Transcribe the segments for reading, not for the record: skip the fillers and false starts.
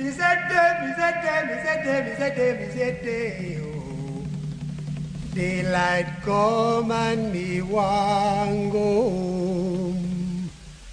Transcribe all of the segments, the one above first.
Daylight come and me want go home.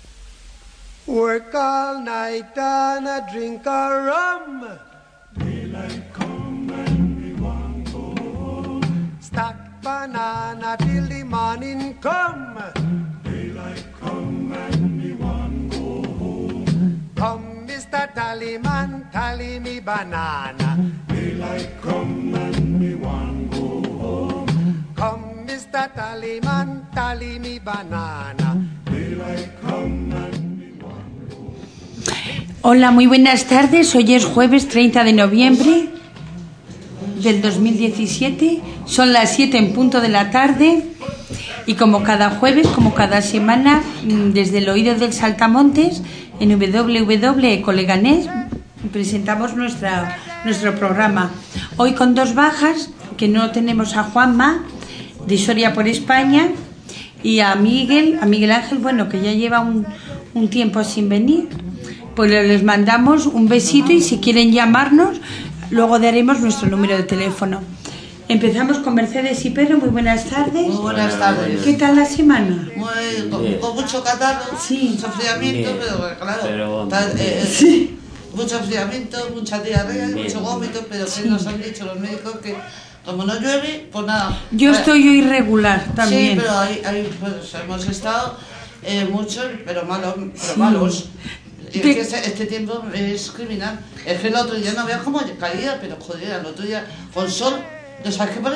Work all night and a drink a rum. Daylight come and me want go home. Stack banana till the morning come. Daylight come and me want go home. Come, Mr. Tallyman, tally me banana. Daylight come and me want go home. Come, Mr. Tallyman, tally me banana. Daylight come and me want go home. Hola, muy buenas tardes. Hoy es jueves 30 de noviembre del 2017. Son las 7 en punto de la tarde. Y como cada jueves, como cada semana, desde el oído del Saltamontes, en www.coleganés, presentamos nuestro programa. Hoy con dos bajas, que no tenemos a Juanma, de Soria por España, y a Miguel Ángel, bueno, que ya lleva un tiempo sin venir. Pues les mandamos un besito y si quieren llamarnos, luego daremos nuestro número de teléfono. Empezamos con Mercedes y Pedro. Muy buenas tardes. Muy buenas tardes. ¿Qué tal la semana? Con mucho catarro, sí, mucho enfriamiento, pero claro, sí, mucho enfriamiento, mucha diarrea, mucho vómito, pero sí, que nos han dicho los médicos que como no llueve, pues nada. Yo estoy hoy irregular también. Sí, pero ahí pues, hemos estado muchos, pero malos. Y es que este tiempo es criminal. Es que el otro día no veas cómo caía, pero joder, el otro día con sol. ¿No sabes qué poner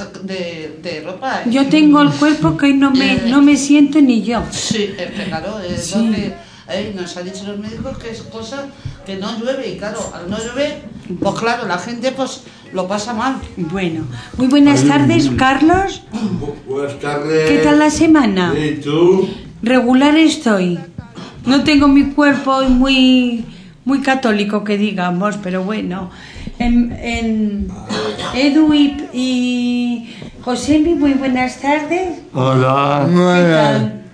de ropa? Yo tengo el cuerpo que hoy no me siento ni yo. Sí, claro, es sí. Donde nos han dicho los médicos que es cosa que no llueve y claro, al no llover, pues claro, la gente pues lo pasa mal. Bueno, muy buenas tardes, Carlos. Buenas tardes. ¿Qué tal la semana? ¿Y tú? Regular estoy. No tengo mi cuerpo muy católico que digamos, pero bueno. Edu y Josemi, muy buenas tardes. Hola. ¿Qué tal?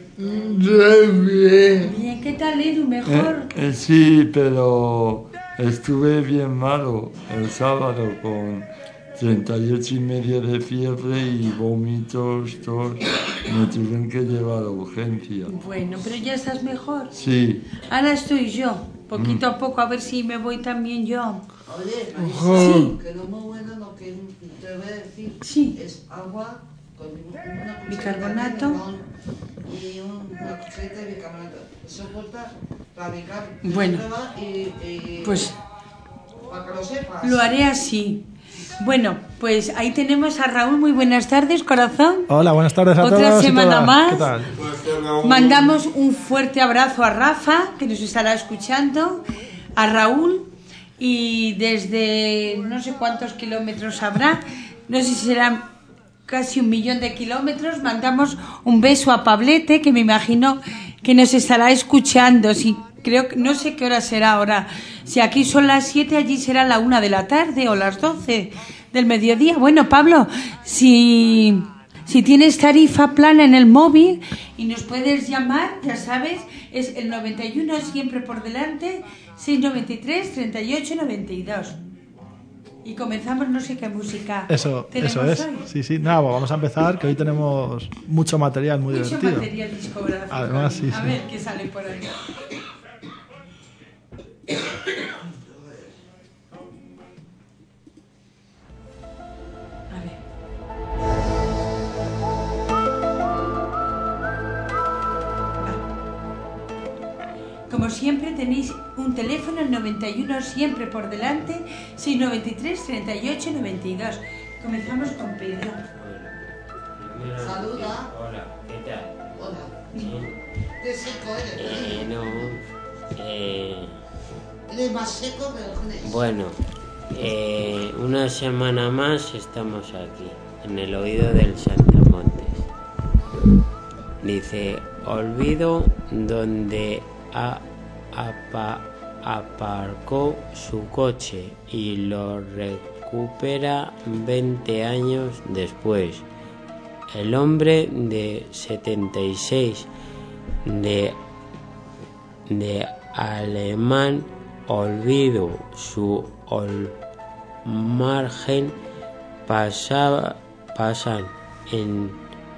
Bien. Bien, ¿qué tal, Edu? ¿Mejor? Sí, pero estuve bien malo el sábado con 38,5 de fiebre y vómitos, tos. Me tuvieron que llevar a urgencia. Bueno, pero ya estás mejor. Sí. Ahora estoy yo, poquito a poco, a ver si me voy también yo. Oye, Marisa, sí. Que lo muy bueno, lo que te voy a decir, sí. Es agua con una bicarbonato y una cucharita de bicarbonato. Eso cuesta radical. Bueno, pues para que lo sepas. Lo haré así. Bueno, pues ahí tenemos a Raúl. Muy buenas tardes, corazón. Hola, buenas tardes a todos. Otra semana más. ¿Qué tal? Mandamos un fuerte abrazo a Rafa, que nos estará escuchando, a Raúl, y desde no sé cuántos kilómetros habrá, no sé si serán casi 1.000.000 de kilómetros, mandamos un beso a Pablete, que me imagino que nos estará escuchando. Si creo que no sé qué hora será ahora. Si aquí son las 7, allí será la 1 de la tarde o las 12 del mediodía. Bueno, Pablo, si tienes tarifa plana en el móvil y nos puedes llamar, ya sabes, es el 91 siempre por delante, 693 38 92. Y comenzamos, no sé qué música. Eso es. Hoy. Sí. Nada, pues vamos a empezar, que hoy tenemos mucho material muy divertido. Mucho material discográfico. Además, sí. A ver qué sale por ahí. A ver. Como siempre tenéis un teléfono, el 91 siempre por delante, 693 38 92. Comenzamos con Pedro. Saluda. Hola, ¿qué tal? Hola. ¿Qué seco eres? Eres más seco que los genes. Bueno, una semana más estamos aquí, en el oído del Saltamontes. Dice, olvido donde aparcó su coche y lo recupera 20 años después. El hombre de 76 de alemán olvido, su margen pasan en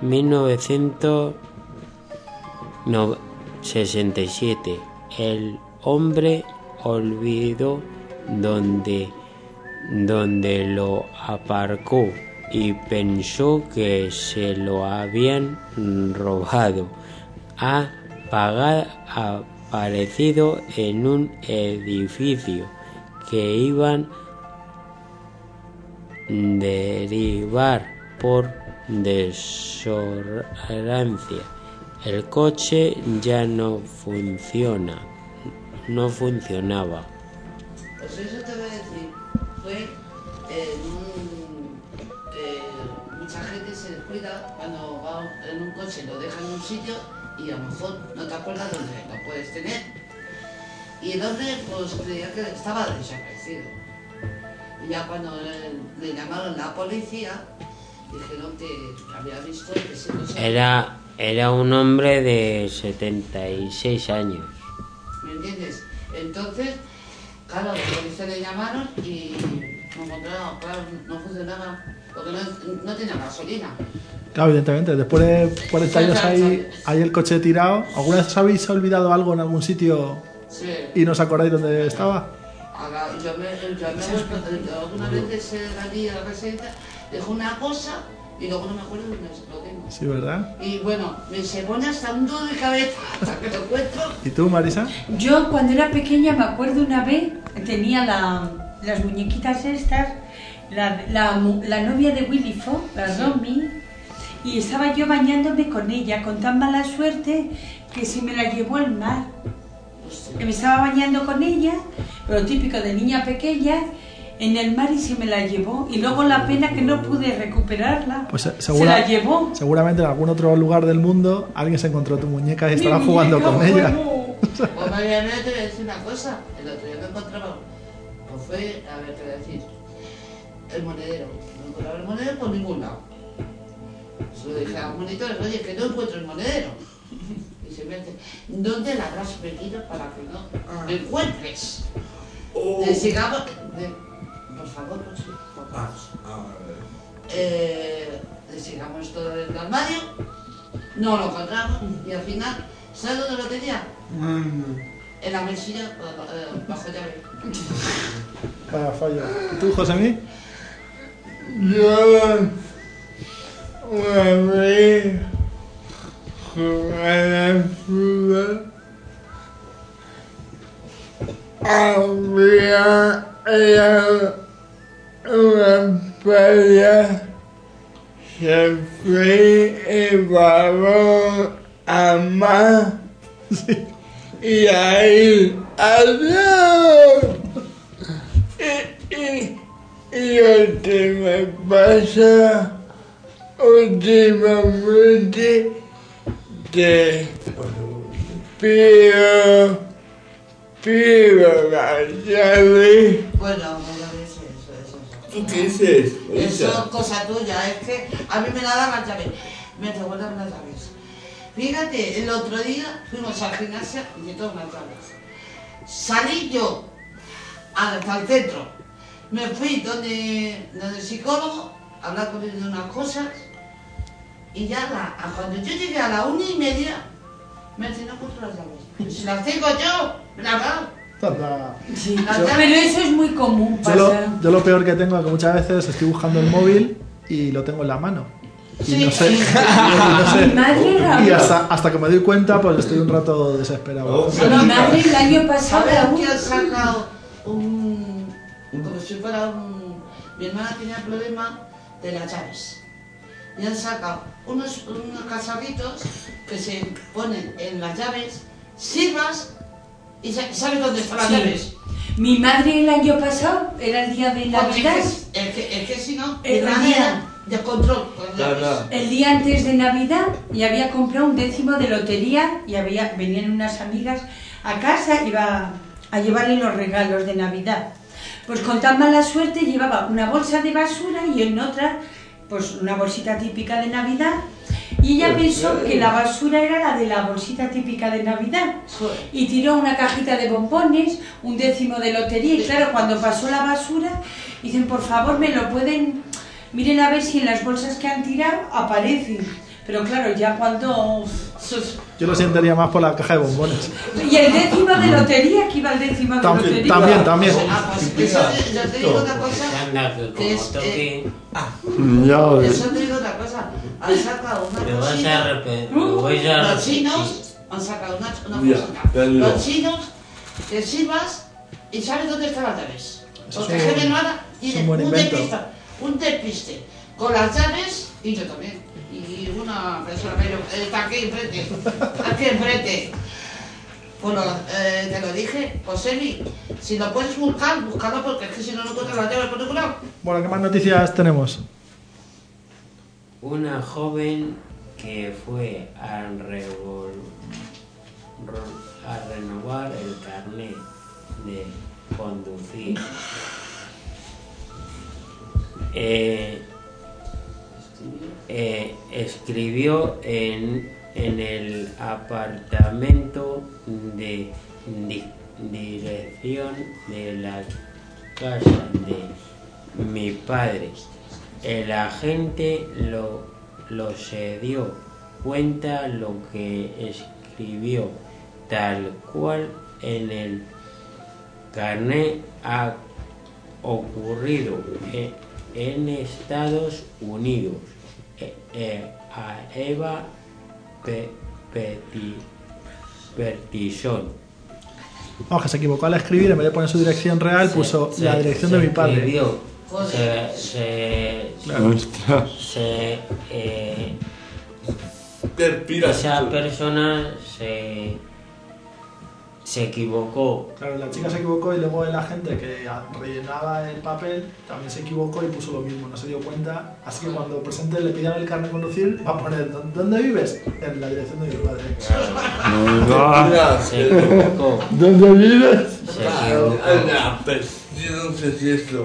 1967. El hombre olvidó donde lo aparcó y pensó que se lo habían robado. Ha aparecido en un edificio que iban derivar por desobediencia. El coche ya no funcionaba. Pues eso te voy a decir, fue mucha gente se descuida cuando va en un coche, lo deja en un sitio y a lo mejor no te acuerdas dónde lo puedes tener. Y el hombre pues creía que estaba desaparecido. Y ya cuando le llamaron la policía, dijeron que había visto que ese coche... Era un hombre de 76 años. ¿Me entiendes? Entonces, claro, los policías le llamaron y no encontraron, claro, no funcionaba, porque no tenía gasolina. Claro, evidentemente, después de 40 años hay el coche tirado. ¿Alguna vez os habéis olvidado algo en algún sitio y no os acordáis dónde estaba? Yo me he vuelto, alguna vez allí a la residencia, dejo una cosa y luego no me acuerdo dónde lo tengo. Sí, ¿verdad? Y bueno, se pone hasta un nudo de cabeza hasta que lo encuentro. ¿Y tú, Marisa? Yo cuando era pequeña me acuerdo una vez, tenía las muñequitas estas, la novia de Willy Fogg, la Romy, y estaba yo bañándome con ella, con tan mala suerte que se me la llevó el mar. Que me estaba bañando con ella, lo típico de niña pequeña, en el mar y se me la llevó. Y luego la pena que no pude recuperarla. Pues se la llevó. Seguramente en algún otro lugar del mundo alguien se encontró tu muñeca y estaba jugando con ella. Pues María, te voy a decir una cosa. El otro día me encontraba, pues fue, a ver, te voy a decir, el monedero. No encontraba el monedero por ningún lado. Se lo dije a los monitores, oye, que no encuentro el monedero. Y se me dice, ¿dónde la habrás metido para que no lo encuentres? Le sigamos, por favor, por favor. Le sigamos todo el armario, no lo encontramos y al final, ¿sabes dónde lo tenía? En la mesilla bajo llave. Vaya fallo. ¿Y tú, Josemí? Yo una vez jugaba al fútbol, había una playa, se fue el balón a mar y ahí ¡adiós! Y lo que me pasa últimamente que pido la llave. Bueno, no llaves eso. ¿Tú qué dices? Eso es cosa tuya, es que a mí me la dan las llaves. Me devuelven las llaves. Fíjate, el otro día fuimos al gimnasio y me toman las llaves. Salí yo hasta el centro. Me fui donde el psicólogo, a hablar con él de unas cosas. Y ya cuando yo llegué a la 1:30, me dice, no encuentro las llaves. Si las tengo yo, la verdad. Sí. Pero eso es muy común. Yo lo peor que tengo es que muchas veces estoy buscando el móvil y lo tengo en la mano. Y sí. No sé. Mi madre y hasta que me doy cuenta, pues estoy un rato desesperado. Mi madre el año pasado... ¿Sabes que han sacado como si fuera mi hermana tenía problemas de las llaves. Y han sacado unos cacharritos que se ponen en las llaves, sirvas y sabes dónde están las llaves. Mi madre el año pasado, era el día de Navidad. Es que si no, el día de control. El día antes de Navidad y había comprado un décimo de lotería y venían unas amigas a casa, iba a llevarle los regalos de Navidad. Pues con tan mala suerte llevaba una bolsa de basura y en otra, pues una bolsita típica de Navidad, Y ella pensó que la basura era la de la bolsita típica de Navidad. Y tiró una cajita de bombones, un décimo de lotería. Y claro, cuando pasó la basura, dicen, por favor, me lo pueden... Miren a ver si en las bolsas que han tirado aparecen. Pero claro, ya cuando... Yo lo sentiría más por la caja de bombones. Y el décimo de lotería, que iba el décimo de lotería. También. Pues yo te digo una cosa. Que es, eso te digo una cosa. Han sacado una cosita. Los chinos han sacado una cosita. Los chinos, que sirvas y sabes dónde están las llaves. Porque G. Nada tiene un despiste con las llaves y yo también. Y una persona que está aquí enfrente. Bueno, te lo dije, Josemi, si lo puedes buscar, búscalo porque es que si no encuentras la llave por ningún lado. Bueno, ¿qué más noticias tenemos? Una joven que fue a renovar el carnet de conducir. Escribió en el apartamento de dirección de la casa de mi padre. El agente se dio cuenta lo que escribió tal cual en el carnet ha ocurrido en Estados Unidos. A Eva Pettison. Vamos, que se equivocó al escribir, en vez de poner su dirección real, puso la dirección de mi padre. Esa persona se equivocó. Claro, la chica se equivocó y luego el agente que rellenaba el papel también se equivocó y puso lo mismo, no se dio cuenta. Así que cuando presente le pidan el carnet de conducir, va a poner ¿dónde vives? En la dirección de mi padre. Se equivocó. ¿Dónde vives? Se equivocó. No sé si esto.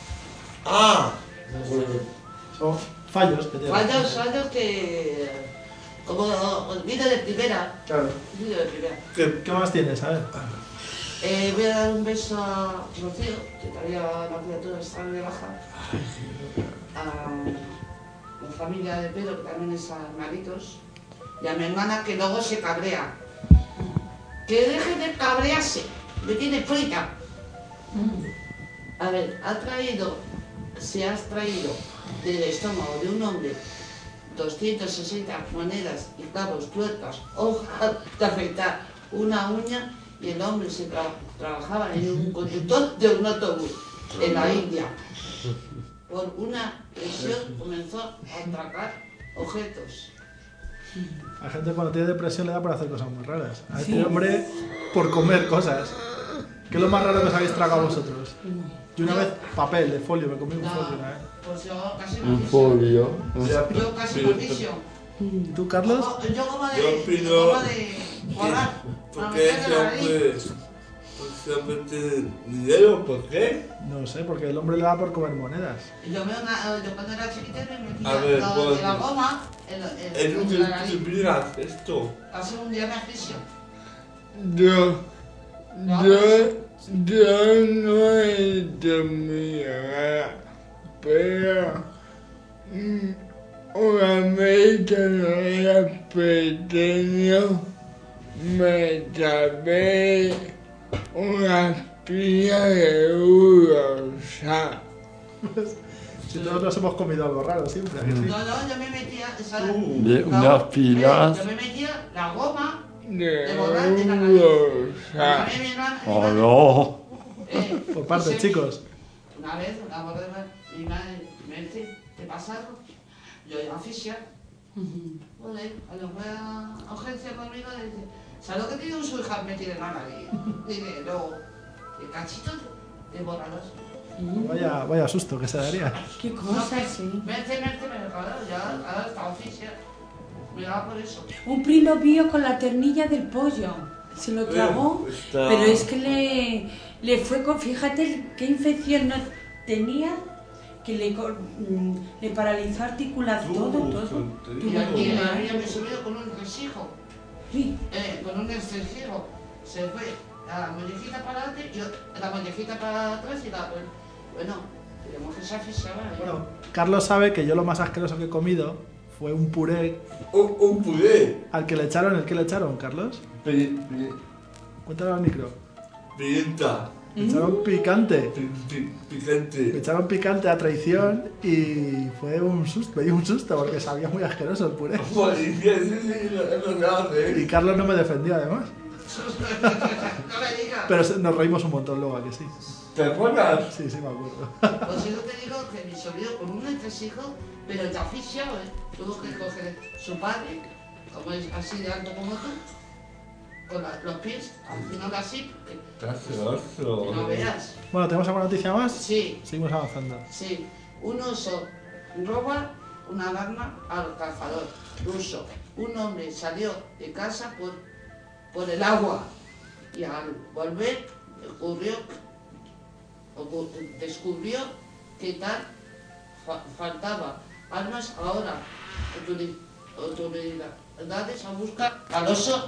Son fallos que tienen. Fallos que... Como vida de primera. Claro. Vida de primera. ¿Qué más tienes? A ver. Voy a dar un beso a Rocío, que todavía la criatura está de baja. A la familia de Pedro, que también es a Maritos. Y a mi hermana, que luego se cabrea. Que deje de cabrearse. Me tiene frita. A ver, se has traído del estómago de un hombre 260 monedas y clavos, tuercas, hojas de afeitar, una uña, y el hombre se trabajaba en un conductor de un autobús en la India. Por una presión comenzó a atracar objetos. La gente cuando tiene depresión le da por hacer cosas muy raras. A este hombre por comer cosas. ¿Qué es lo más raro que os habéis tragado vosotros? Yo una vez papel de folio, me comí un folio una vez. Pues yo casi me Un folio. Yo casi me oficio. ¿Tú, Carlos? Yo como de borrar. Porque ese hombre tiene dinero, ¿por qué? No sé, porque el hombre le da por comer monedas. Yo cuando era chiquita me metía A ver, de la goma Es lo que te explica esto. Hace un día me aficio. Yo no he hecho mi gana, pero una vez cuando era pequeño me tapé una pila de urosa. Si todos nos hemos comido algo raro siempre. ¿A que sí? No, yo me metía De unas pilas. Yo me metía la goma De borrar de la urosa. Oh, no. Por parte, chicos. Una vez, mi madre me dice, ¿te pasa algo? Yo iba a fisiar. Joder, cuando fue a urgencia conmigo, le dice, ¿sabes lo que tiene su hija metida en la nariz? Dile, luego, el cachito de borrador. Vaya susto que se daría. Qué cosa, sí. Vente, me cabrón, ya ahora está oficia. Me daba por eso. Un primo vio con la ternilla del pollo. Se lo tragó, pero es que le fue con... Fíjate qué infección no tenía, le paralizó articulación, todo. Y aquí había mi sobrino con un resijo, Sí. con un extensivo. Se fue la mollejita para adelante y la mollejita para atrás y la... Bueno, digamos que se asfixiaba. Bueno, Carlos sabe que yo lo más asqueroso que he comido fue un puré. Un puré. ¿Al que le echaron? ¿El que le echaron, Carlos? Cuéntalo al micro. Pimienta. Le echaron picante. Le Picante. echaron picante a traición y fue un susto, me dio un susto porque sabía muy asqueroso el puré. Policía, sí, es lo que hace. Y Carlos no me defendió además. No me digas. Pero nos reímos un montón luego, ¿a que sí? ¿Te acuerdas? Sí, me acuerdo. Pues yo te digo que mi sobrino con un entresijo, pero ya asfixiado, tuvo que coger su padre, como es así de alto como tú, con los pies, al final así, Qué asqueroso. que no veas. Bueno, ¿tenemos alguna noticia más? Sí, Seguimos avanzando. sí, un oso roba una alarma al cazador ruso. Un hombre salió de casa por el agua y al volver descubrió que tal faltaba armas. Ahora autoridades a buscar al oso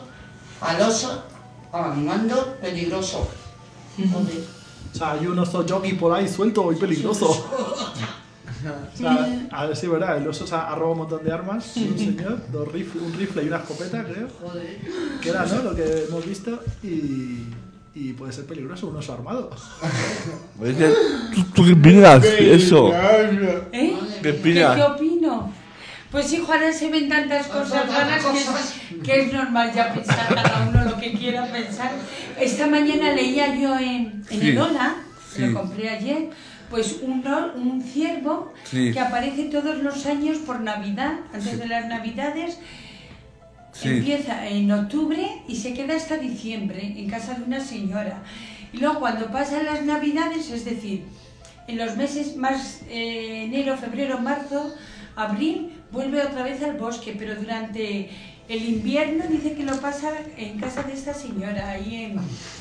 mando peligroso. Joder. O sea, hay un oso jockey por ahí suelto y peligroso. O sea, a ver si verdad, el oso ha robado un montón de armas, un señor, un rifle y una escopeta, creo. Joder. Que era, ¿no? Lo que hemos visto y puede ser peligroso, un oso armado. ¿Tú qué opinas de eso? ¿Eh? ¿Qué opinas? ¿Qué opino? Pues hijo, ahora se ven tantas cosas raras que es normal ya pensar cada uno lo que quiera pensar. Esta mañana leía yo en el Hola, lo compré ayer, pues un ciervo que aparece todos los años por Navidad, antes de las Navidades. Empieza en octubre y se queda hasta diciembre en casa de una señora. Y luego cuando pasan las Navidades, es decir, en los meses más enero, febrero, marzo, abril, vuelve otra vez al bosque, pero durante el invierno dice que lo pasa en casa de esta señora, ahí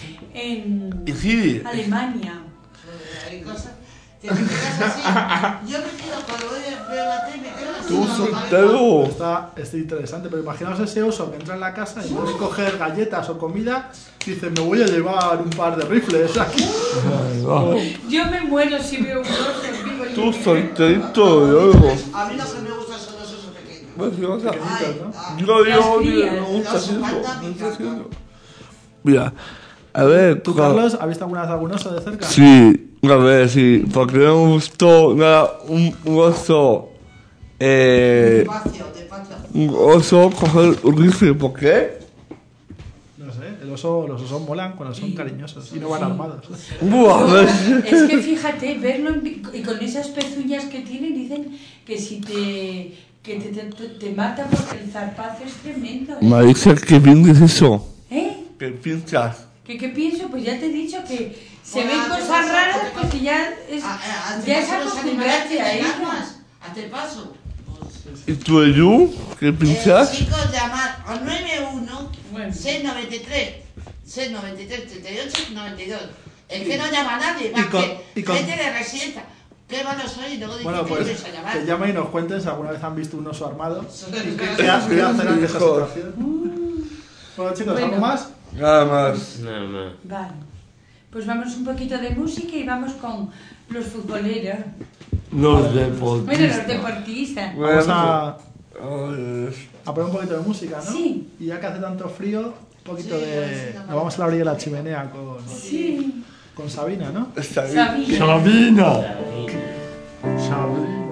en Alemania. Joder, hay cosas que te quedas así. Yo me quedo cuando veo la tele, me quedo así. Tú soltero. Está interesante, pero imaginaos ese oso que entra en la casa y en vez de coger galletas o comida, dice, me voy a llevar un par de rifles aquí. Yo me muero si veo un oso vivo. Tú solterito, luego. A mí lo que me gusta son los osos pequeños. Pues, o sea, Ay, yo Las crías. me gusta Los eso. fantasmas. Mira, a ver, ¿Tú, Carlos, has visto alguna vez algún oso de cerca? Sí, a ver, sí, porque no me gustó nada un oso. Despacio. Un oso coger un rifle, ¿por qué? No sé, los osos molan cuando son cariñosos y no van armados. Buah, Es que fíjate, verlo y con esas pezuñas que tiene, dicen que si te mata porque el zarpazo es tremendo. Marisa, ¿qué piensas eso? ¿Eh? ¿Qué piensas? ¿Qué pienso? Pues ya te he dicho que se ven cosas raras, pues que ya es acostumbrarte a ello. Hazte paso. ¿Y tú, Edu? ¿Qué piensas? Chicos, llamar al 91 Bueno. 693 38 92. Es que no llama a nadie, más y con- gente de residencia. Qué malo soy y luego dicen Bueno, que pues ibas a llamar. que llamen y nos cuenten si alguna vez han visto un oso armado y qué hacen ante esa situación. Bueno, chicos, ¿algo Bueno. más? Nada más. Nada más. Vale. Pues vamos un poquito de música y vamos con los futboleros. Los deportistas. Bueno, los deportistas. Vamos a Ay, poner un poquito de música, ¿no? Sí. Y ya que hace tanto frío, un poquito Sí, de... sí, Nos vamos a la orilla de la chimenea Sí. con Sabina, ¿no? está bien. Sabina. Sabina. Sabina.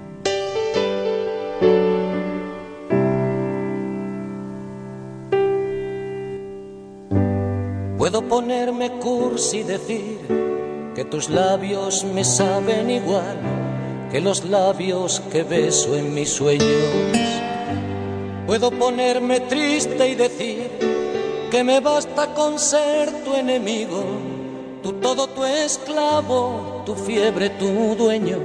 Puedo ponerme cursi y decir que tus labios me saben igual que los labios que beso en mis sueños. Puedo ponerme triste y decir que me basta con ser tu enemigo, tu todo, tu esclavo, tu fiebre, tu dueño.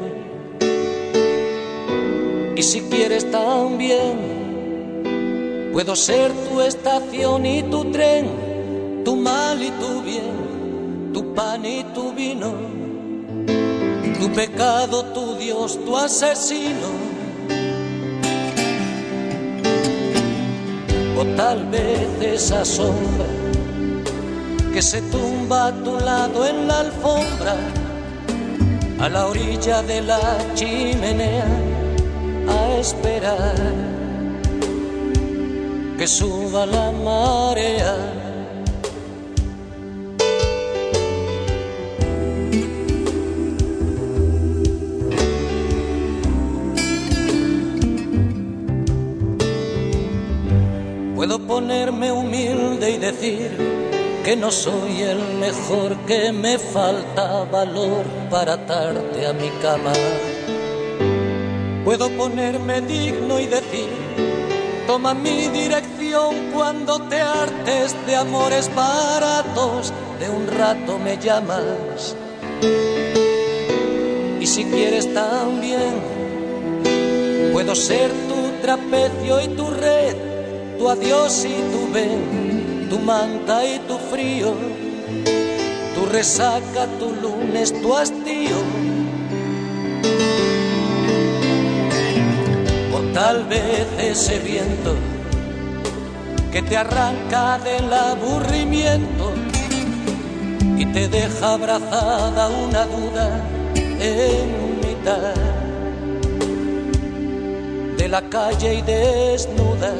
Y si quieres también, puedo ser tu estación y tu tren, tu mal y tu bien, tu pan y tu vino. tu pecado, tu Dios, tu asesino. O tal vez esa sombra que se tumba a tu lado en la alfombra, a la orilla de la chimenea, a esperar que suba la marea. Puedo ponerme humilde y decir que no soy el mejor, que me falta valor para atarte a mi cama. Puedo ponerme digno y decir, toma mi dirección cuando te hartes de amores baratos, de un rato me llamas. Y si quieres también, puedo ser tu trapecio y tu red, tu adiós y tu ven, tu manta y tu frío, tu resaca, tu lunes, tu hastío. O tal vez ese viento que te arranca del aburrimiento y te deja abrazada una duda en mitad de la calle y desnuda.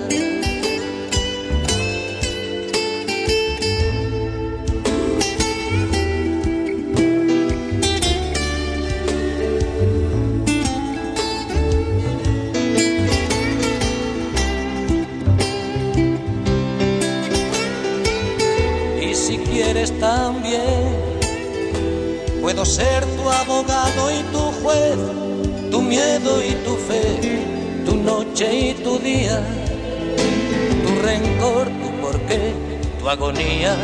También puedo ser tu abogado y tu juez, tu miedo y tu fe, tu noche y tu día, tu rencor, tu porqué, tu agonía.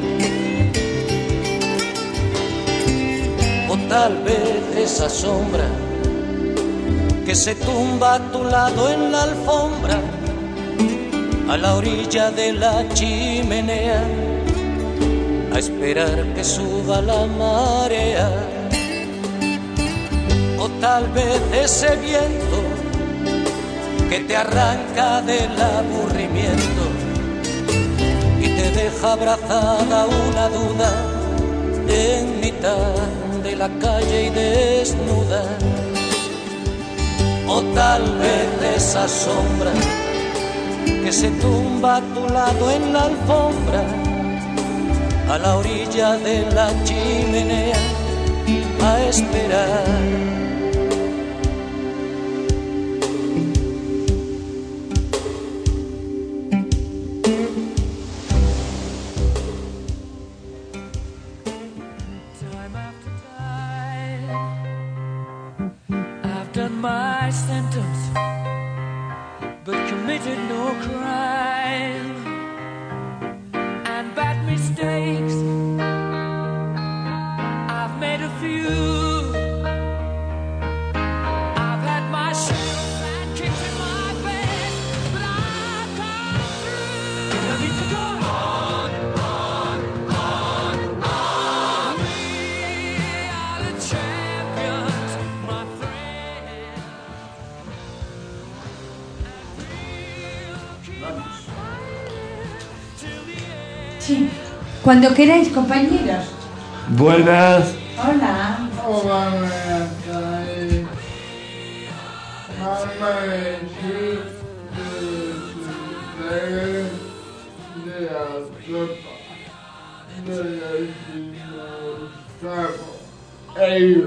O tal vez esa sombra que se tumba a tu lado en la alfombra, a la orilla de la chimenea, a esperar que suba la marea. O tal vez ese viento que te arranca del aburrimiento y te deja abrazada una duda en mitad de la calle y desnuda. O tal vez esa sombra que se tumba a tu lado en la alfombra, a la orilla de la chimenea, a esperar. Time after time, I've done my sentence, but committed no crime. Bad mistakes, I've made a few. I've had my share of bad kicks in my bed, but I've come through. I need to go on. We are the champions, my friend. Sí, cuando queráis, compañeros. Buenas. Hola. Hola, buenas tardes. Mamá de la tropa de los dinosaurios. Ellos.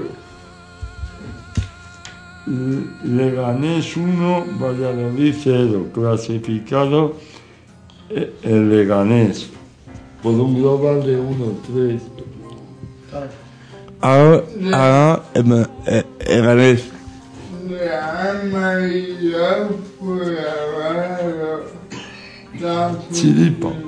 Leganés 1, Valladolid 0. Clasificado el Leganés por un global de 1-3. Ahora Leganés. La amarilla fue abajo. Chiripa.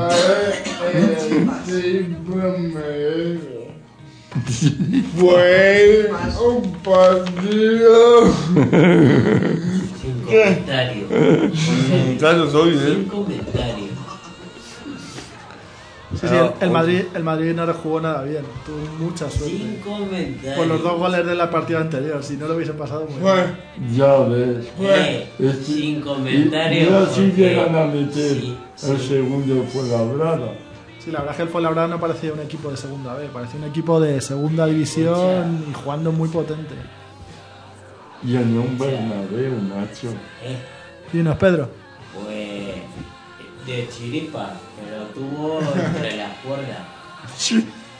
Fue un partido. Sin comentario. Claro, soy, Sin comentario. Sí, el Madrid no le jugó nada bien. Tuvo mucha suerte. Sin comentarios. Por los 2 goles de la partida anterior. Si no lo hubiese pasado muy bien. Ya ves. Sin comentarios. Y así porque- llegan a meter sí, el sí. segundo Fuenlabrada. Sí, la verdad es que el Fuenlabrada no parecía un equipo de segunda B. Parecía un equipo de segunda división y jugando muy potente. Y en un Bernabéu, macho. Dinos, Pedro. Pues de chiripa, pero tuvo entre las cuerdas.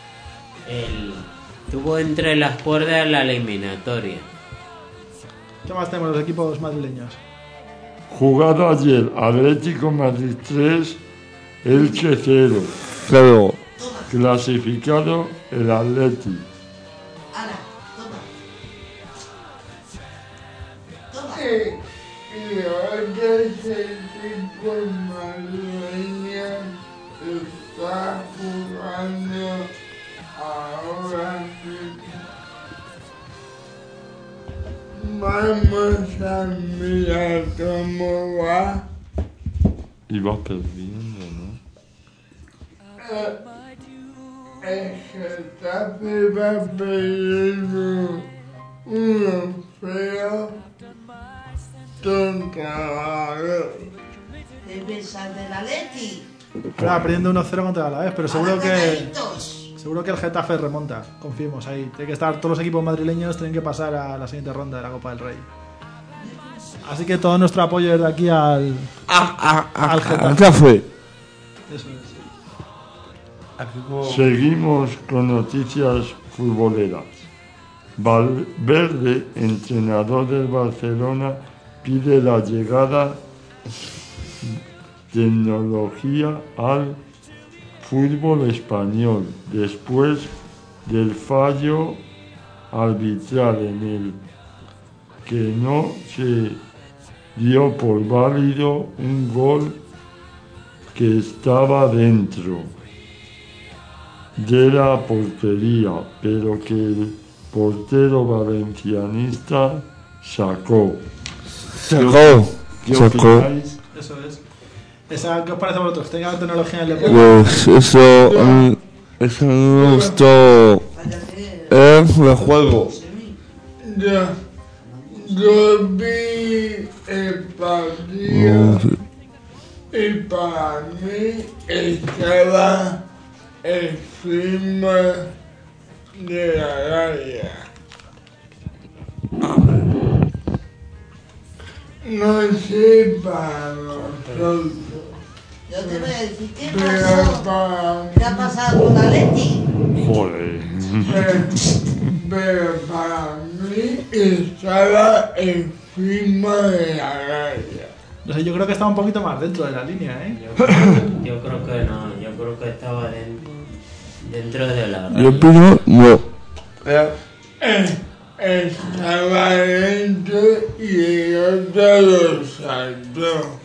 Tuvo entre las cuerdas la eliminatoria. ¿Qué más tenemos los equipos madrileños? Jugado ayer, Atlético Madrid 3, Elche 0. Claro. Clasificado el Atleti. Ana, toma. Y otros equipos madrileños están jugando ahora mismo. Vamos a mirar cómo va. Y va perdiendo, ¿no? El Getafe va perdiendo 1-0 contra ¿Qué piensas del Atleti? Claro, perdiendo 1-0 contra la Alavés, pero seguro que Agarraditos. el Getafe remonta. Confiemos ahí. Tiene que estar todos los equipos madrileños tienen que pasar a la siguiente ronda de la Copa del Rey. Así que todo nuestro apoyo desde aquí al Getafe. Eso es. Seguimos con noticias futboleras. Valverde, entrenador del Barcelona, pide la llegada de tecnología al fútbol español después del fallo arbitral en el que no se dio por válido un gol que estaba dentro de la portería, pero que el portero valencianista sacó. ¿Qué opináis? Eso es. ¿Qué os parece a vosotros? ¿Tenga la tecnología en el deporte? Pues eso no me gustó el juego. Yo vi el partido y para mí estaba encima de la área. No sé para nosotros. Yo te voy a decir, ¿qué Pero pasó? para ¿Qué ha pasado con Atleti? Joder. pero para mí estaba encima de la área. No sé, yo creo que estaba un poquito más dentro de la línea, ¿eh? Yo creo que no, yo creo que estaba dentro de la Yo raya. opino no. Estaba dentro y el otro lo saltó.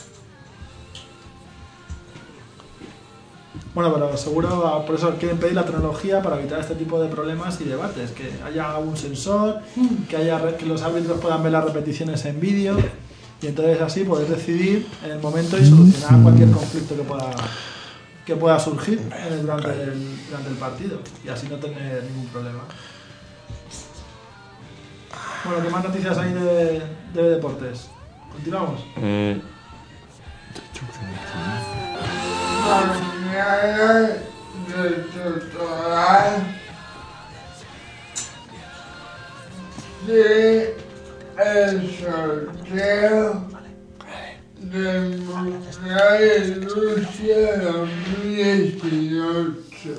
Bueno, pero seguro por eso quieren pedir la tecnología para evitar este tipo de problemas y debates, que haya un sensor, que los árbitros puedan ver las repeticiones en vídeo y entonces así poder decidir en el momento y solucionar cualquier conflicto que pueda surgir durante el partido y así no tener ningún problema. Bueno, ¿qué más noticias hay de deportes? ¿Continuamos? Mañana de tutorial de el sorteo del Mundial de Rusia 2018.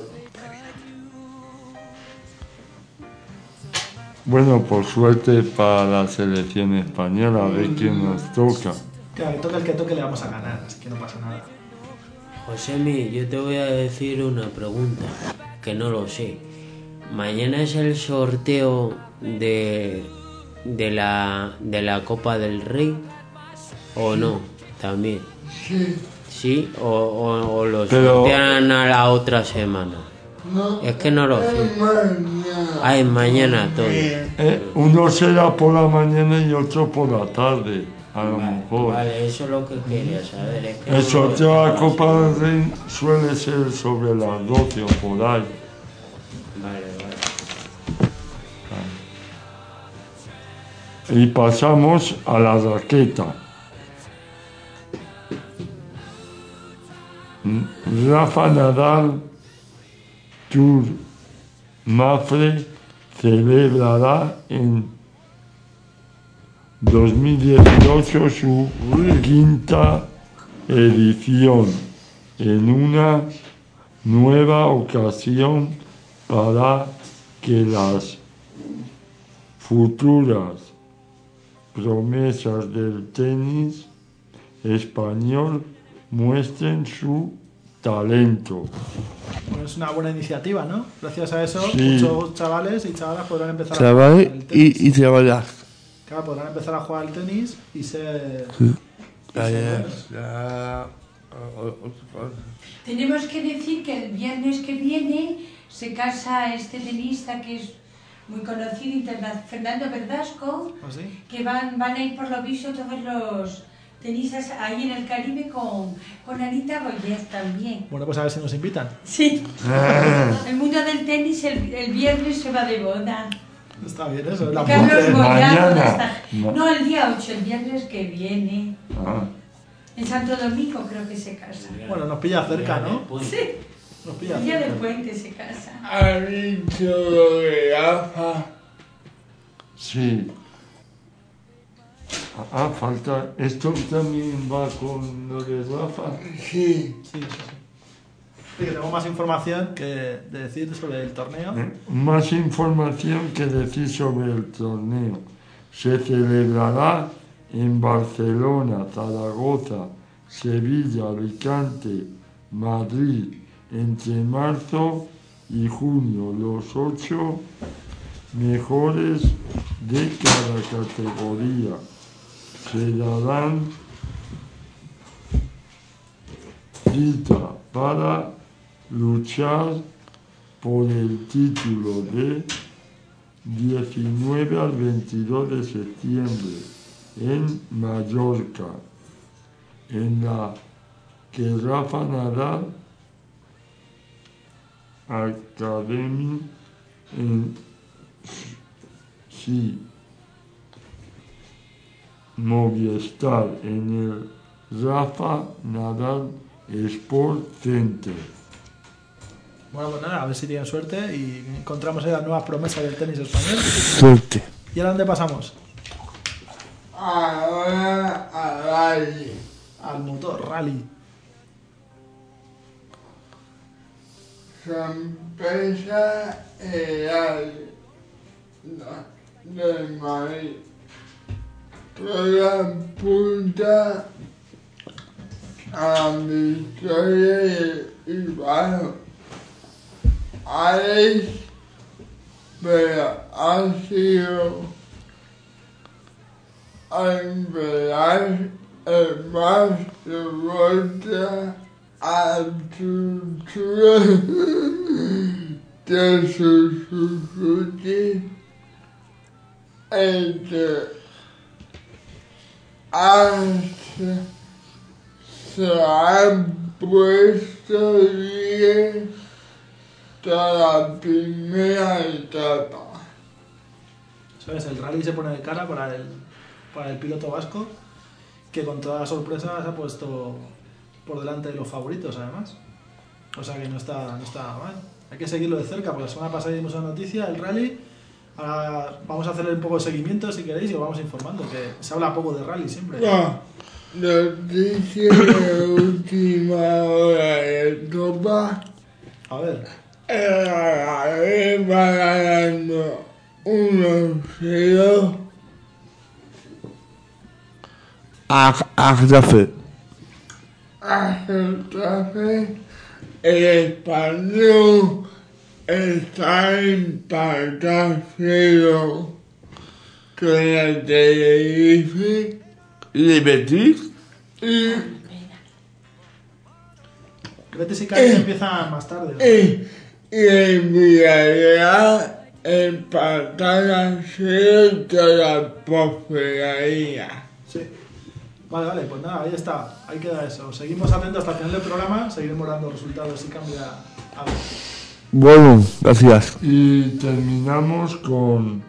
Bueno, por suerte para la selección española, a ver quién nos toca. Claro, toca el que toque le vamos a ganar, así que no pasa nada. Josemi, yo te voy a decir una pregunta, que no lo sé. ¿Mañana es el sorteo de la Copa del Rey? ¿O no? También. Sí, ¿Sí? ¿O lo Pero- sortean a la otra semana? no, Es que no lo sé. mañana. Ay, mañana todo. Uno será por la mañana y otro por la tarde. a lo mejor. Vale, eso es lo que quería saber. Es que El sorteo de la Copa del Rey suele ser sobre las 12 o por ahí. Vale. Y pasamos a la raqueta. Rafa Nadal Tour Mafre celebrará en 2018 su quinta edición en una nueva ocasión para que las futuras promesas del tenis español muestren su talento. Bueno, es una buena iniciativa, ¿no? Gracias a eso, Sí. muchos chavales y chavalas podrán empezar a Chaval jugar al tenis. y chavalas. Claro, podrán empezar a jugar al tenis y ser... Tenemos que decir que el viernes que viene se casa este tenista que es muy conocido, Fernando Verdasco, ¿Ah, sí? que van a ir por lo visto todos los tenistas ahí en el Caribe con Anita Boyer también. Bueno, pues a ver si nos invitan. Sí. El mundo del tenis el viernes se va de boda. Está bien eso, es la Carlos muerte. Goyano Mañana. está... No, el día 8, el viernes que viene. Ah, En Santo Domingo creo que se casa. Bueno, nos pilla cerca, ¿no? Sí, Nos pilla el día del cerca. puente se casa. Ha dicho lo de Rafa. sí. Falta. Esto también va con lo de Rafa. Sí. Sí. Sí, que tengo más información que de decir sobre el torneo. Más información que decir sobre el torneo. Se celebrará en Barcelona, Zaragoza, Sevilla, Alicante, Madrid, entre marzo y junio. Los 8 mejores de cada categoría se darán cita para luchar por el título de 19 al 22 de septiembre en Mallorca, en la que Rafa Nadal Academy en sí, Movistar, en el Rafa Nadal Sport Center. Bueno, pues nada, a ver si tienen suerte y encontramos ahí las nuevas promesas del tenis español. Suerte. ¿Y ahora dónde pasamos? Ahora a Rally. Al motor rally. Su empresa Rally de Madrid. Toda apunta a la victoria y bueno, Alex, pero ha sido en verdad el más devoto a su de su Suzuki, el que se ha puesto bien toda la primera etapa. ¿Sabes? El rally se pone de cara para el piloto vasco, que con toda sorpresa se ha puesto por delante de los favoritos, además. O sea que no está mal. Hay que seguirlo de cerca, porque la semana pasada dimos una noticia, el rally. Ahora vamos a hacerle un poco de seguimiento, si queréis, y os vamos informando, que se habla poco de rally siempre. Noticia de última hora de Copa. A ver, El Alavés va ganando 1-0 A Getafe. a Getafe. El Español está empatado 0 con el Tenerife ¿Y el Betis? y Betis y Cádiz empiezan más tarde, ¿no? y el Villarreal empataron a 0 con la portería. Sí. Vale, pues nada, ahí está, ahí queda eso. Seguimos atentos hasta el final del programa, seguiremos dando resultados si cambia algo. Bueno, gracias. Y terminamos con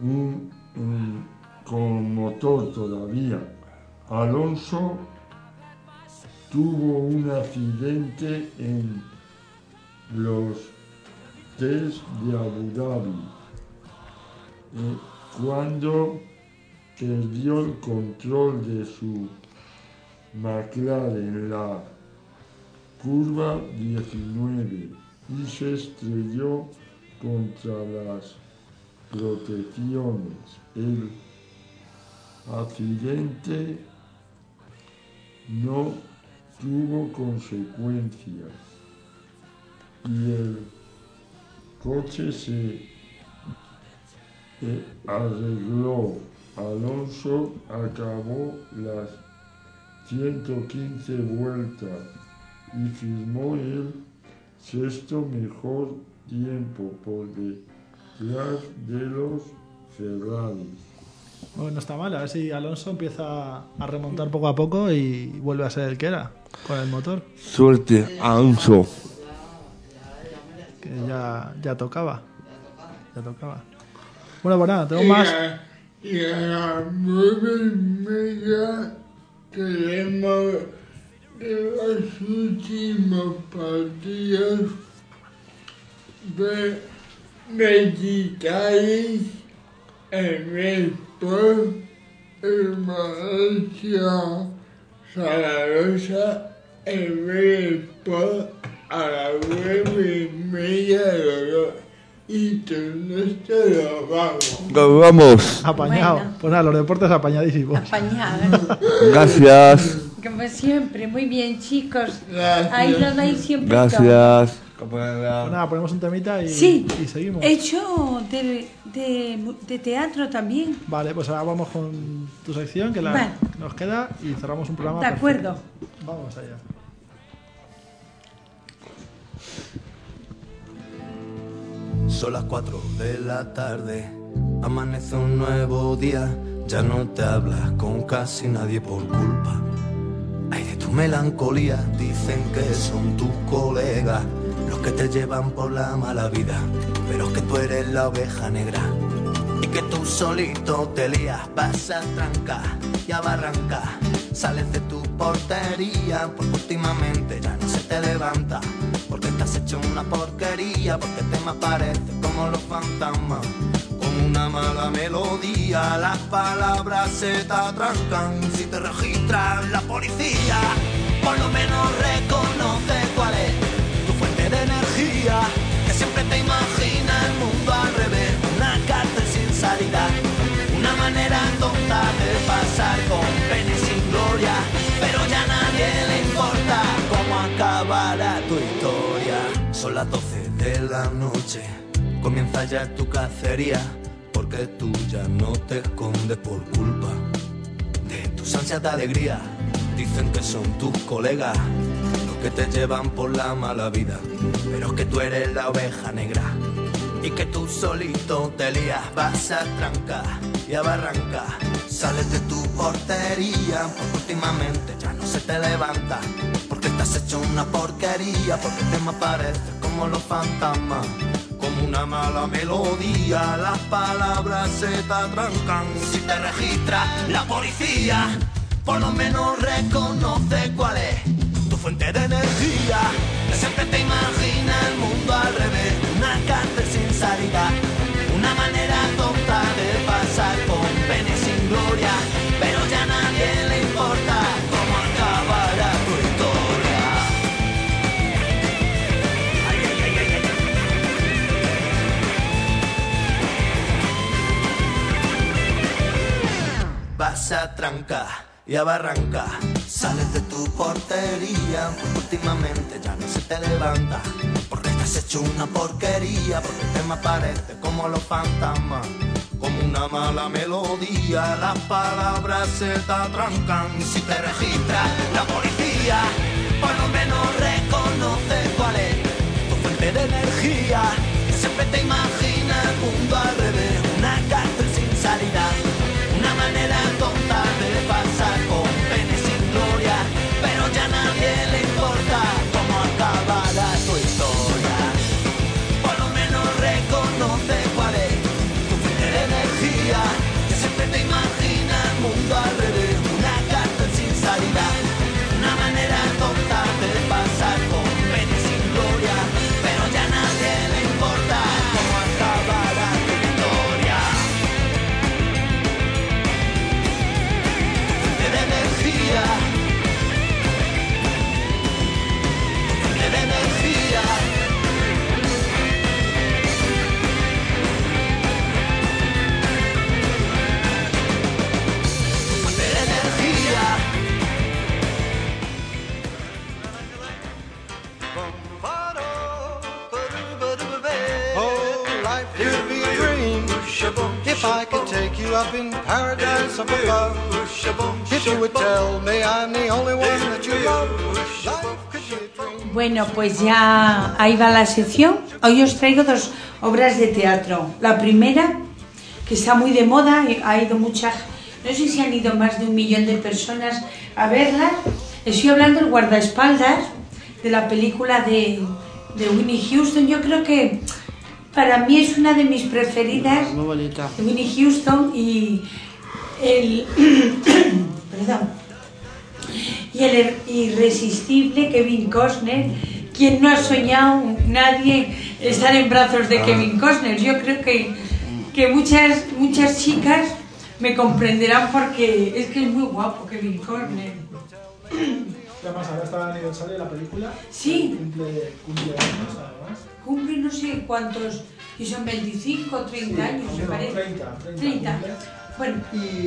con motor todavía. Alonso tuvo un accidente en los test de Abu Dhabi cuando perdió el control de su McLaren en la curva 19 y se estrelló contra las protecciones. El accidente no tuvo consecuencias y el coche se arregló. Alonso acabó las 115 vueltas y firmó el sexto mejor tiempo por detrás de los Ferrari. Bueno, no está mal, a ver si Alonso empieza a remontar poco a poco y vuelve a ser el que era con el motor. Suerte, Alonso. Que ya tocaba. Bueno, pues nada, tengo más. Y a las 9:30 tenemos los últimos partidos de Meditaris, el Sport, el Valencia Zaragoza, el Sport a las 9:30 de los y nosotros lo vamos. Nos vamos. Apañado. Bueno. Pues nada, los deportes apañadísimos. Apañada. Gracias. Como siempre, muy bien, chicos. Gracias. Ahí lo dais siempre todo. Gracias. Pues nada, ponemos un temita y, Sí, y seguimos. he hecho de teatro también. Vale, pues ahora vamos con tu sección que Vale. nos queda y cerramos un programa. De acuerdo. perfecto. Vamos allá. Son las 4 de la tarde, amanece un nuevo día, ya no te hablas con casi nadie por culpa. Ay, de tu melancolía, dicen que son tus colegas los que te llevan por la mala vida, pero es que tú eres la oveja negra y que tú solito te lías, vas a trancar y a barrancar, sales de tu portería porque últimamente ya no se te levanta, porque estás hecho una porquería, porque te me apareces como los fantasmas, con una mala melodía, las palabras se te atrancan, si te registran la policía, por lo menos reconoce cuál es tu fuente de energía, que siempre te imagina el mundo al revés, una cárcel sin salida, una manera tonta de pasar con pena y sin gloria, pero ya a nadie le importa cómo acabará tu historia. Son las 12 de la noche, comienza ya tu cacería, porque tú ya no te escondes por culpa de tus ansias de alegría. Dicen que son tus colegas los que te llevan por la mala vida, pero es que tú eres la oveja negra y que tú solito te lías, vas a trancar y a barrancar, sales de tu portería porque últimamente ya no se te levanta, porque estás hecho una porquería, porque te me apareces como los fantasmas, como una mala melodía, las palabras se te atrancan, si te registra la policía, por lo menos reconoce cuál es tu fuente de energía, que siempre te imagina el mundo al revés, una cárcel sin salida, una manera tonta de pasar con pena y sin gloria, pero ya a nadie le importa cómo acabará tu historia. Ay, ay, ay, ay, ay. Vas a trancar y a barrancar, sales de tu portería, porque últimamente ya no se te levanta, porque estás hecho una porquería, porque te me apareces como los fantasmas, como una mala melodía, las palabras se te atrancan, si te registra la policía, por lo menos reconoce cuál es tu fuente de energía, que siempre te imagina el mundo al revés, una cárcel sin salida, una manera tonta de pasar con pena y up in paradise up above. If you would tell me I'm the only one that you love, life could be a dream. Bueno, pues ya ahí va la sección. Hoy os traigo dos obras de teatro. La primera, que está muy de moda, ha ido mucha, no sé si han ido más de 1 millón de personas a verla. Estoy hablando del guardaespaldas de la película de Whitney Houston. Yo creo que para mí es una de mis preferidas, Muy bonita. de Whitney Houston y el perdón, y el irresistible Kevin Costner. ¿Quién no ha soñado, nadie, estar en brazos de Kevin Costner? Yo creo que muchas chicas me comprenderán porque es que es muy guapo Kevin Costner. Además, ahora está el aniversario de la película. Sí. Cumple años, además. Cumple no sé cuántos, si son 25 o 30 años, me parece. 30. Bueno.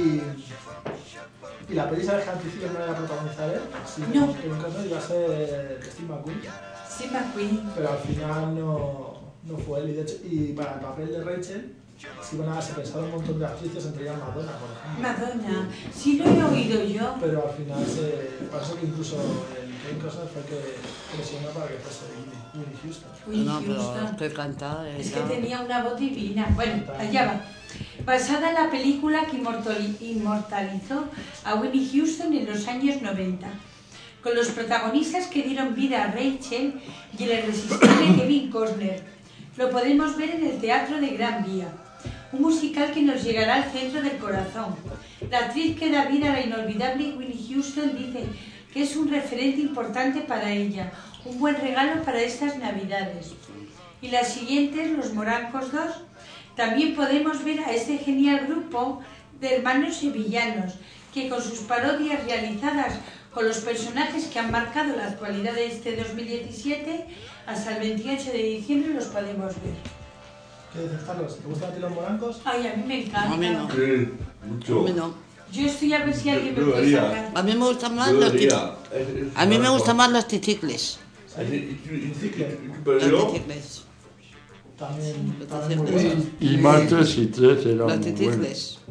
Y la peli, ¿sabes que al principio no era protagonizar él? Sí, No. Que en caso iba a ser Steve McQueen. Steve McQueen. Pero al final no fue él. Y de hecho, y para el papel de Rachel, se pensaron un montón de actrices, entre ellas Madonna, por ejemplo. Madonna, sí lo he oído yo. Pero al final pasó que incluso el Kevin Costner fue el que presionó para que fuese Whitney Houston. No, pero que canta. Es que tenía una voz divina. Bueno, allá va. Basada en la película que inmortalizó a Whitney Houston en los años 90, con los protagonistas que dieron vida a Rachel y el irresistible Kevin Costner. Lo podemos ver en el Teatro de Gran Vía, un musical que nos llegará al centro del corazón. La actriz que da vida a la inolvidable Whitney Houston dice que es un referente importante para ella, un buen regalo para estas Navidades. Y las siguientes, Los Morancos 2, también podemos ver a este genial grupo de hermanos sevillanos que con sus parodias realizadas con los personajes que han marcado la actualidad de este 2017, hasta el 28 de diciembre los podemos ver. ¿Qué dices, Carlos? ¿Te gustan a ti los morancos? Ay, a mí me encanta. A mí no. Sí, mucho. A mí no. Yo estoy a ver si alguien me puede sacar. A mí me gustan más los A mí me gustan más los ticicles. Pero Los yo, ticicles. También Los muy ticicles. buenos. y martes y 13 eran Los muy buenos. ticicles.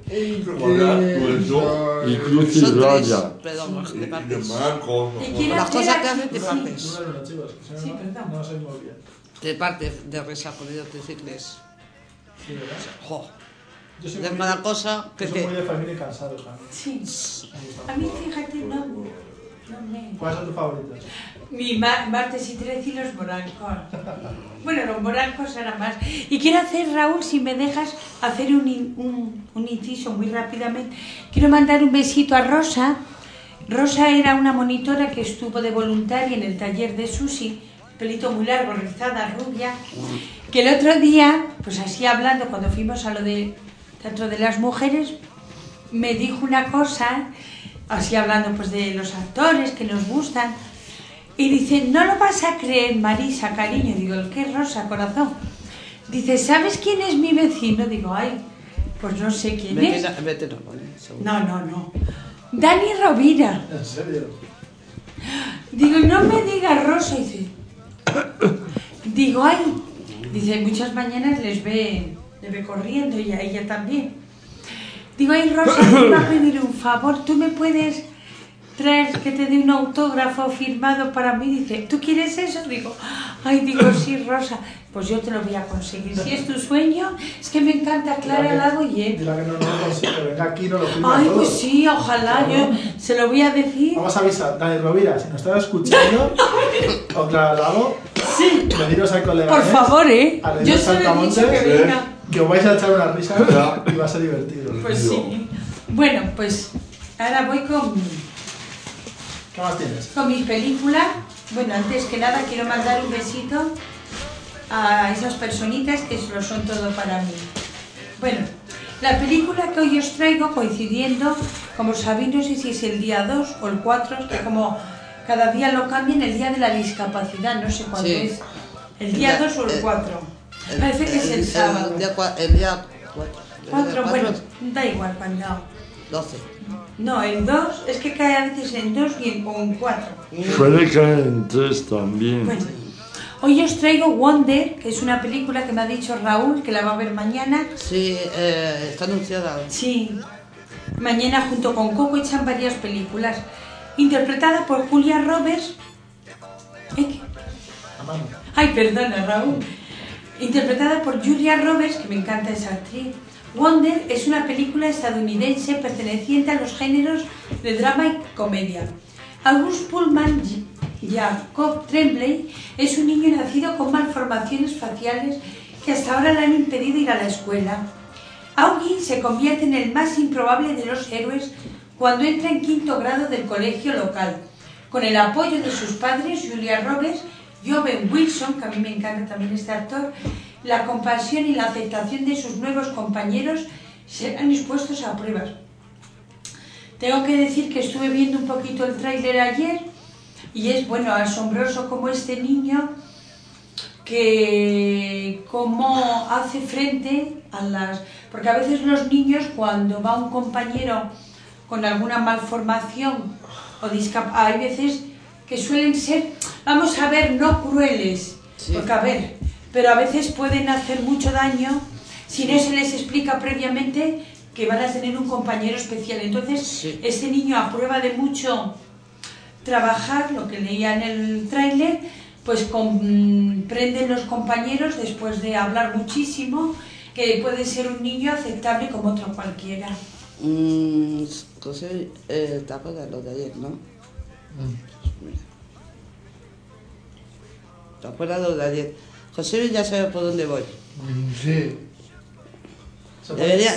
Y cruz y Son tres. raya. Perdón, los de partes. ¿Y quién Las hace cosas la- que hacen de sí. partes. Número uno, chicos. que si Sí, no, perdón. no soy muy bien. De partes de risa con los ticicles. Sí, ¿verdad? Jo. Yo soy De muy, mala cosa que yo soy muy te... de familia y cansado también. Sí. Me gusta A mí, mucho. fíjate, no me... ¿Cuáles son tus favoritos? Mi martes y 13 y los morancos. Bueno, los morancos eran más. Y quiero hacer, Raúl, si me dejas hacer un inciso muy rápidamente. Quiero mandar un besito a Rosa. Rosa era una monitora que estuvo de voluntaria en el taller de Susi, pelito muy largo, rizada, rubia, que el otro día, pues así hablando, cuando fuimos a lo del Teatro de las Mujeres, me dijo una cosa, así hablando pues de los actores que nos gustan, y dice, no lo vas a creer, Marisa, cariño. Digo, ¿el qué, Rosa, corazón? Dice, ¿sabes quién es mi vecino? Digo, ay, pues no sé quién es. Vete, no, vale, seguro. No. Dani Rovira. ¿En serio? Digo, no me digas, Rosa. Dice, digo, ay. Dice, muchas mañanas le ve corriendo y a ella también. Digo, ay, Rosa, te voy a pedir un favor. ¿Tú me puedes traer que te dé un autógrafo firmado para mí? Dice, ¿tú quieres eso? Digo, sí, Rosa. Pues yo te lo voy a conseguir. Si es tu sueño, es que me encanta Clara Lago y él. Dile que no lo consigo, venga aquí, no lo firma Ay, todo. pues sí, ojalá, yo se lo voy a decir. Vamos a avisar, Dani Rovira, si nos estás escuchando, o Clara Lago, Sí. pediros al colega. Por favor, a la yo de se lo he Saltamontes, dicho que venga. que os vais a echar una risa y va a ser divertido. Pues sí. Bueno, pues ahora voy ¿Qué más tienes? con mi película. Bueno, antes que nada quiero mandar un besito a esas personitas que lo son todo para mí. Bueno, la película que hoy os traigo coincidiendo, como sabéis, no sé si es el día 2 o el 4, que como cada día lo cambian, el día de la discapacidad, no sé cuándo Sí. es. El día 2 o el 4. Parece que es el sábado. El día 4. 4, bueno, da igual cuando. 12. No, el 2 es que cae a veces en 2 o en 4. Puede caer en 3 también. Bueno, Hoy os traigo Wonder, que es una película que me ha dicho Raúl, que la va a ver mañana. Sí, está anunciada. Sí, mañana junto con Coco echan varias películas. Interpretada por Julia Roberts. Ay, perdona, Raúl. Interpretada por Julia Roberts, que me encanta esa actriz. Wonder es una película estadounidense perteneciente a los géneros de drama y comedia. August Pullman Jacob Tremblay es un niño nacido con malformaciones faciales que hasta ahora le han impedido ir a la escuela. Augie se convierte en el más improbable de los héroes cuando entra en 5º grado del colegio local. Con el apoyo de sus padres, Julia Roberts y Owen Wilson, que a mí me encanta también este actor, la compasión y la aceptación de sus nuevos compañeros serán expuestos a pruebas. Tengo que decir que estuve viendo un poquito el tráiler ayer y es, bueno, asombroso como este niño que cómo hace frente a las... Porque a veces los niños, cuando va un compañero con alguna malformación o discapacidad, hay veces que suelen ser, vamos a ver, no crueles, sí. Porque a ver, pero a veces pueden hacer mucho daño si no se les explica previamente que van a tener un compañero especial. Entonces, sí. Este niño, a prueba de mucho trabajar, lo que leía en el tráiler, pues comprenden los compañeros después de hablar muchísimo, que puede ser un niño aceptable como otro cualquiera. José, te acuerdas de lo de ayer, ¿no? ¿Te acuerdas de lo de ayer? José ya sabe por dónde voy. Sí. Debería,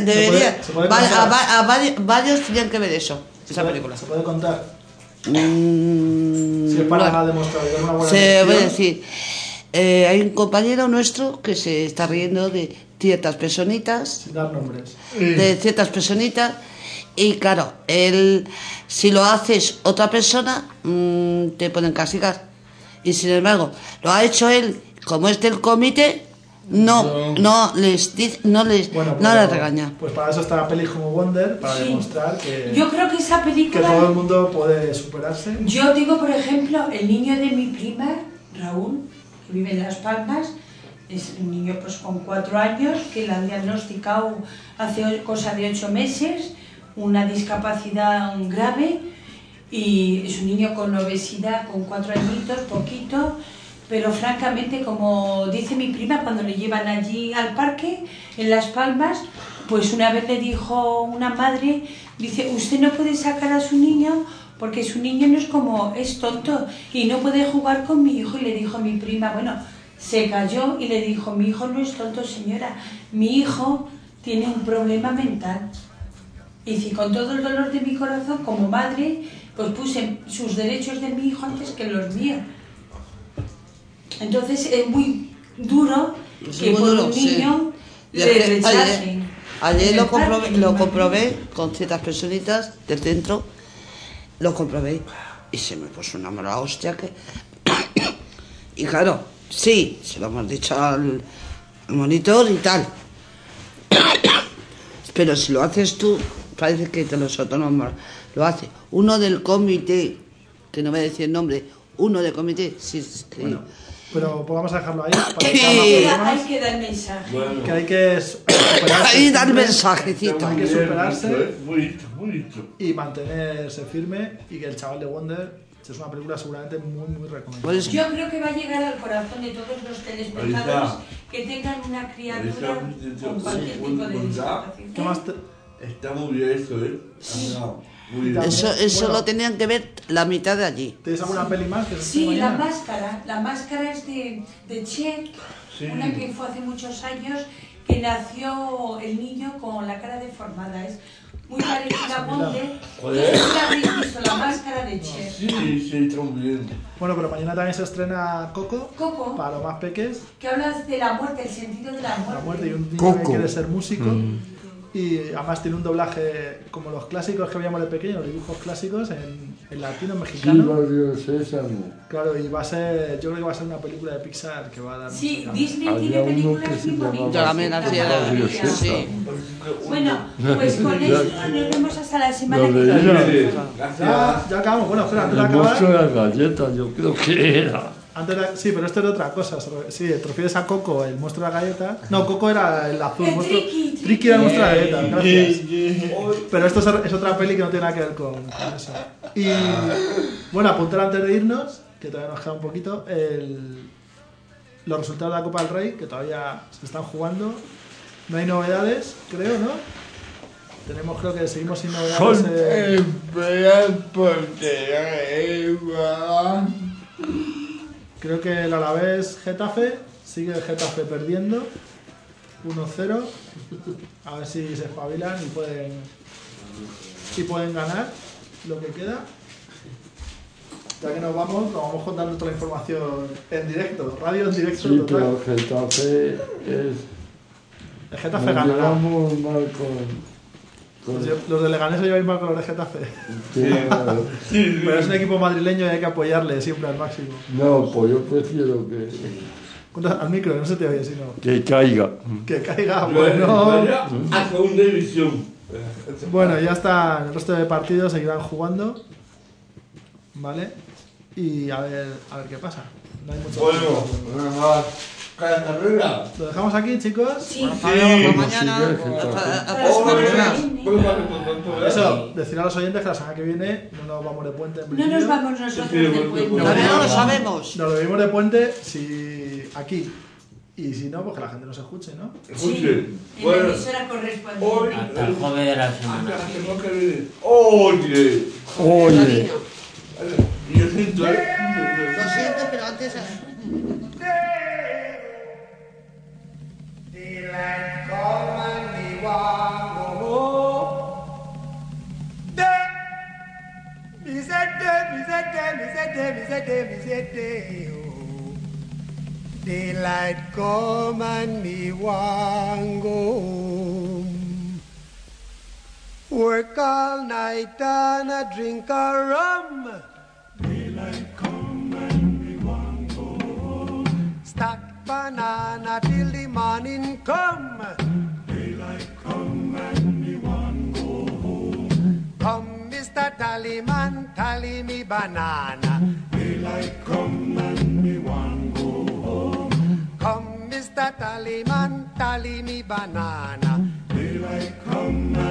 varios tenían que ver eso, esa película. ¿Se puede contar? Si es para demostrar una buena se voy a decir, hay un compañero nuestro que se está riendo de ciertas personitas. Sin dar nombres. De ciertas personitas. Y claro, él, si lo haces otra persona, te pueden castigar. Y sin embargo, lo ha hecho él, como es del comité, no les regaña. Pues para eso está la peli como Wonder, para demostrar que... Yo creo que esa película... Que todo el mundo puede superarse. Yo digo, por ejemplo, el niño de mi prima, Raúl, que vive en Las Palmas, es un niño pues con 4 años, que le han diagnosticado hace cosa de 8 meses, una discapacidad grave, y es un niño con obesidad, con 4 añitos, poquito, pero francamente, como dice mi prima, cuando le llevan allí al parque, en Las Palmas, pues una vez le dijo una madre, dice, usted no puede sacar a su niño porque su niño no es como, es tonto y no puede jugar con mi hijo. Y le dijo mi prima, bueno, se cayó y le dijo, mi hijo no es tonto, señora, mi hijo tiene un problema mental. Y dice, con todo el dolor de mi corazón, como madre, pues puse sus derechos de mi hijo antes que los míos. Entonces es muy duro que por un niño le rechacen. Ayer lo comprobé con ciertas personitas del centro, lo comprobé y se me puso una mala hostia que... Y claro, sí, se lo hemos dicho al monitor y tal. Pero si lo haces tú, parece que te los autónomos lo hace. Uno del comité, que no voy a decir el nombre, uno del comité, sí. Bueno, pero pues vamos a dejarlo ahí. Hay que dar mensaje. Bueno. Que hay que superarse. Ahí dar mensajecito. Hay que superarse y mantenerse firme, y que el chaval de Wonder es una película seguramente muy recomendable. Yo creo que va a llegar al corazón de todos los telespectadores que tengan una criatura con cualquier tipo de discapacidad. ¿Qué más Está muy bien eso, Sí. Eso lo tenían que ver la mitad de allí. ¿Tienes alguna peli más? Sí, La Máscara. La Máscara es de Cher, una que fue hace muchos años, que nació el niño con la cara deformada. Es muy parecida a Wonder. ¿La habéis visto? La Máscara de Cher. Sí, también. Bueno, pero mañana también se estrena Coco. Para los más peques. Que hablas de la muerte, el sentido de la muerte. La muerte, y un niño que quiere ser músico. Y además tiene un doblaje como los clásicos que veíamos de pequeños, los dibujos clásicos en latino, mexicano. Claro, y va a ser, yo creo que va a ser una película de Pixar que va a dar. Sí, Disney tiene películas muy bonitas. Yo también hacía. Sí. Bueno, pues con esto nos vemos hasta la semana que viene. Ya acabamos. Bueno, espera, antes de El acabar. monstruo de las galletas, yo creo que era. Antes era, sí, pero esto era otra cosa. Sí, te refieres a Coco, el monstruo de la galleta. No, Coco era el azul. El Tricky. Tricky era el monstruo de la galleta, gracias. Pero esto es otra peli que no tiene nada que ver con eso. Y bueno, apuntar antes de irnos, que todavía nos queda un poquito, los resultados de la Copa del Rey, que todavía se están jugando. No hay novedades, creo, ¿no? Creo que seguimos sin novedades. Espera, porque Creo que el Alavés Getafe, sigue el Getafe perdiendo 1-0. A ver si se espabilan y pueden ganar lo que queda. Ya que nos vamos contando toda la información en directo, radio en directo. Sí, total. pero Getafe es... El Getafe Nos ganará. llevamos mal con... Los de Leganés se llevan mal con los de Getafe. Sí, Pero es un equipo madrileño y hay que apoyarle siempre al máximo. no, pues yo prefiero que... Al micro, no se te oye, sino... Que caiga. Que caiga, bueno... a segunda división. Bueno, ya está, el resto de partidos seguirán jugando, ¿vale? Y a ver qué pasa. No hay mucho Bueno, nada más. Cada carrera. ¿Lo dejamos aquí, chicos? Sí. Hasta mañana. sigue el Getafe. Eso, decir a los oyentes que la semana que viene no nos vamos de puente en No principio. nos vamos nosotros de puente. Todavía no lo sabemos. Nos lo vimos de puente aquí. Y si no, pues que la gente nos escuche, ¿no? Escuche. En la emisora correspondiente. Hoy. Hasta el jueves de la semana. Hasta la semana que viene. Oye. Oye, Y yo siento, Lo siento, pero antes... Daylight come and me want go home. Me said day, oh. Daylight come and me want go home. Work all night and a drink a rum. Daylight come and me want go home. Stack banana till the morning come. Daylight come and me want go home. Come, Mr. Tallyman, tally me banana. Daylight come and me want go home. Come, Mr. Tallyman, tally me banana. Daylight come and